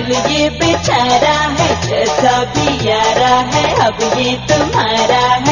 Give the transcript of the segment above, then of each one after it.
दिल ये बेचारा है, जैसा भी यारा है अब ये तुम्हारा है।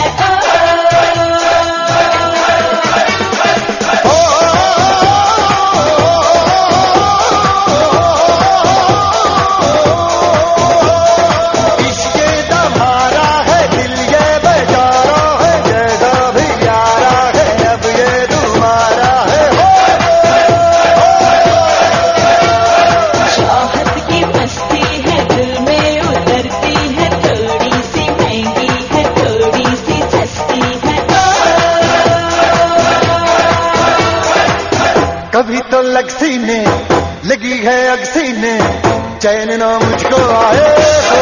कभी तो लगसीने लगी है अगसीने, चैन ना मुझको आए हो।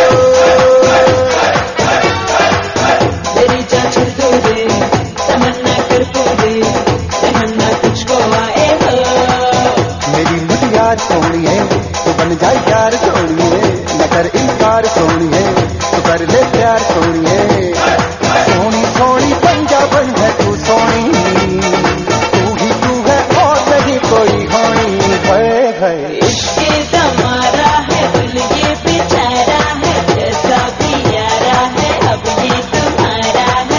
तेरी जान छोड़ दो रे, तमन्ना कर दो रे, तमन्ना तुझको आए हो। मेरी मुझे सोनी है तो बन जाए यार सोनी है, न कर इनकार सोनी है तो कर ले प्यार सोनी है। सोनी सोनी पंजाबन है तू सोनी, कोई होनी है। इश्क़ हमारा है, दिल ये बेचारा है, जैसा भी यारा है अब ये तुम्हारा है।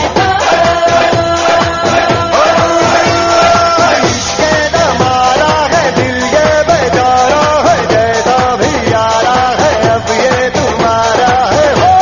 इश्क़ हमारा है, दिल ये बेचारा है, जैसा भी यारा है अब ये तुम्हारा है।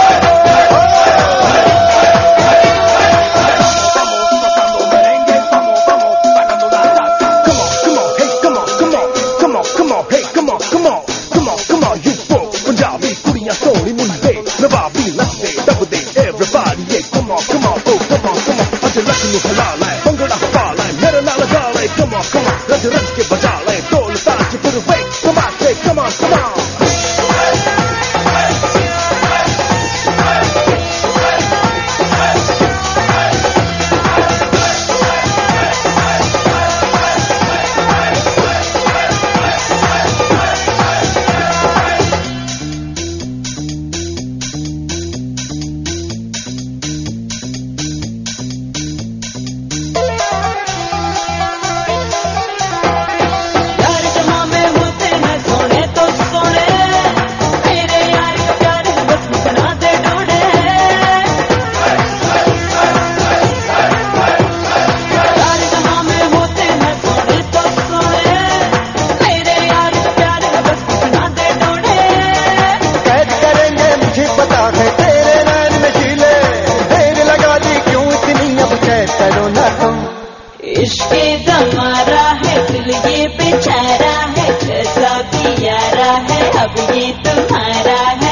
इश्क़ हमारा है, दिल ये बेचारा है, जैसा भी यारा है अब ये तुम्हारा है।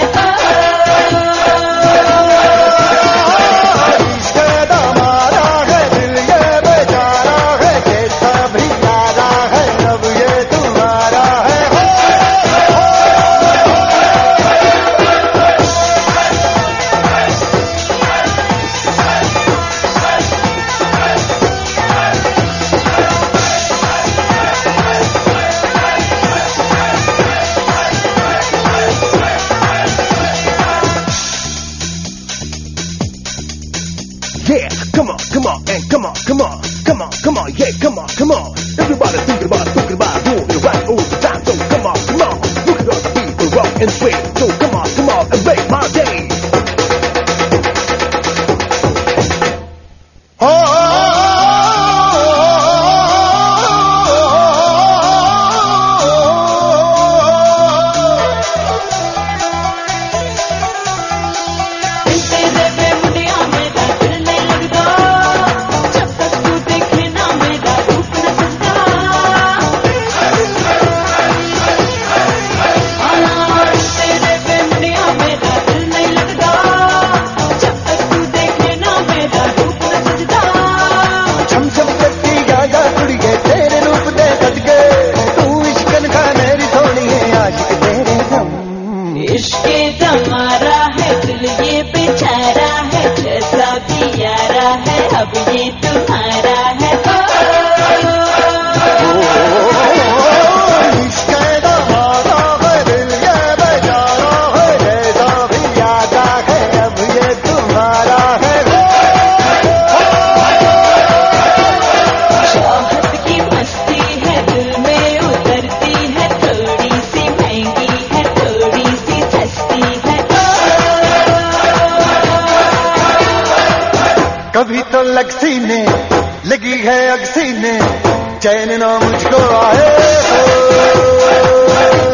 इश्क़ हमारा है, दिल ये बेचारा है, जैसा भी यारा है अब ये तुम्हारा है। Yeah, come on, and come on, yeah, come on. Everybody thinking about doing it right all the time. So come on, look at all the people rock and sway. So come on, and make my day. तेरे पे मुड़िया मेरा दिल तो लग सीने लगी है अग सीने चैन ना मुझको आए हो।